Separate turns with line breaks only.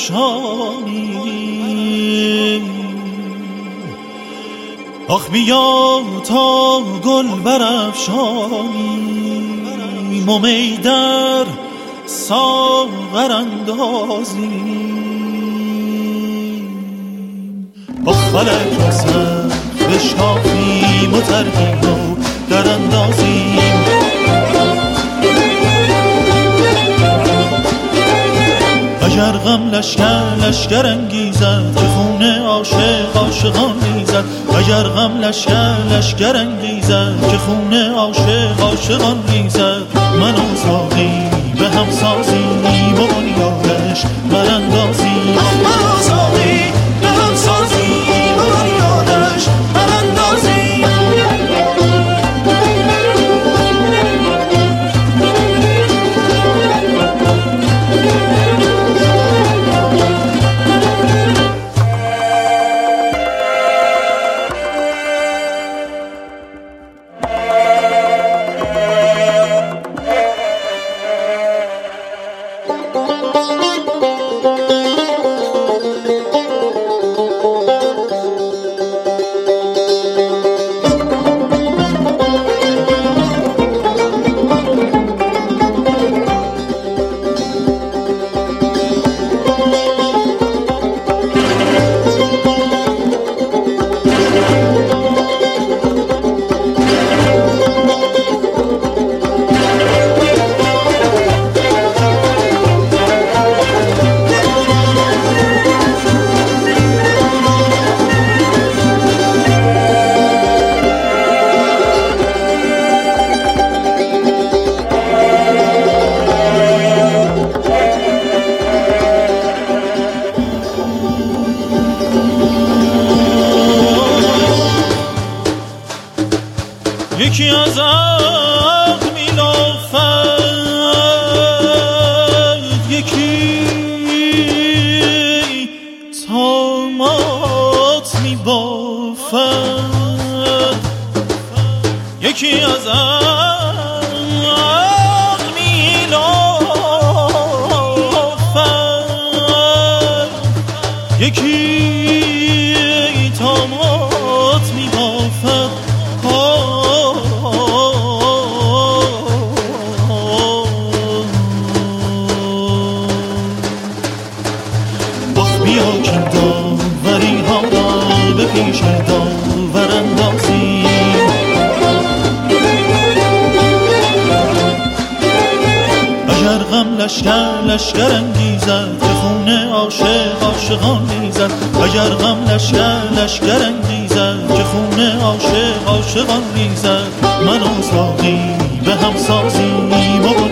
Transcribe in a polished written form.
برافشانی، آخ بیا تا گل برافشانی، می در ساغر اندازیم، آخ فلک سر بشکافیم و ترکیم و در اندازیم. اگر غم لشکر انگیزد که خون عاشق عاشقان ریزد، اگر غم لشکر انگیزد که خون عاشق عاشقان ریزد، من و ساقی به هم سازیم و بنیادش براندازیم، من و ساقی به هم سازیم و بنیادش براندازیم. یکی از عقل میلافد، یکی طامات میبافد، یکی از عقل میلافد، یکی طامات میبافد. بیا که داوری ها را به پیش داور اندازیم، اگر غم لشکر انگیزد که خون عاشق عاشقان ریزد، اگر غم لشکر انگیزد که خون عاشق عاشقان ریزد، من و ساقی به هم سازیم و